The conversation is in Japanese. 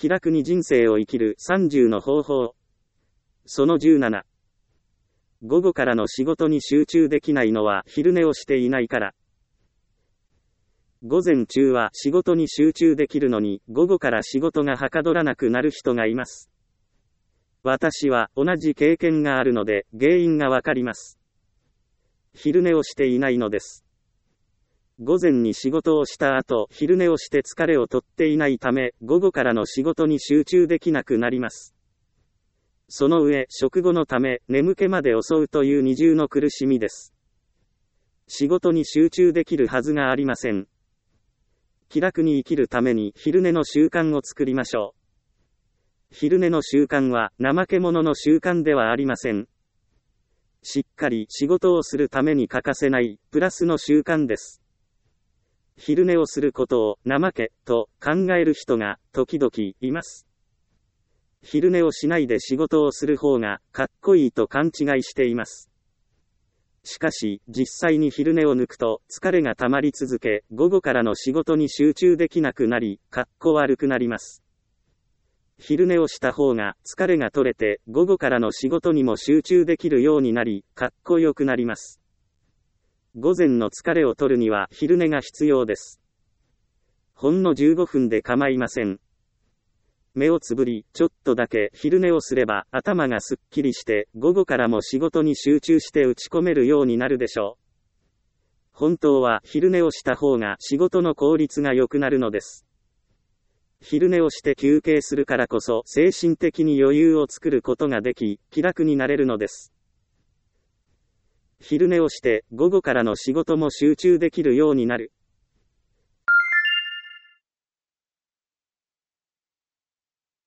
気楽に人生を生きる30の方法。その17。午後からの仕事に集中できないのは昼寝をしていないから。午前中は仕事に集中できるのに、午後から仕事がはかどらなくなる人がいます。私は同じ経験があるので、原因がわかります。昼寝をしていないのです。午前に仕事をした後、昼寝をして疲れを取っていないため、午後からの仕事に集中できなくなります。その上、食後のため、眠気まで襲うという二重の苦しみです。仕事に集中できるはずがありません。気楽に生きるために昼寝の習慣を作りましょう。昼寝の習慣は怠け者の習慣ではありません。しっかり仕事をするために欠かせないプラスの習慣です。昼寝をすることを怠けと考える人が時々います。昼寝をしないで仕事をする方がかっこいいと勘違いしています。しかし、実際に昼寝を抜くと疲れが溜まり続け、午後からの仕事に集中できなくなり、かっこ悪くなります。昼寝をした方が疲れが取れて、午後からの仕事にも集中できるようになり、かっこよくなります。午前の疲れを取るには昼寝が必要です。ほんの15分で構いません。目をつぶり、ちょっとだけ昼寝をすれば頭がすっきりして、午後からも仕事に集中して打ち込めるようになるでしょう。本当は昼寝をした方が仕事の効率が良くなるのです。昼寝をして休憩するからこそ精神的に余裕を作ることができ、気楽になれるのです。昼寝をして午後からの仕事も集中できるようになる。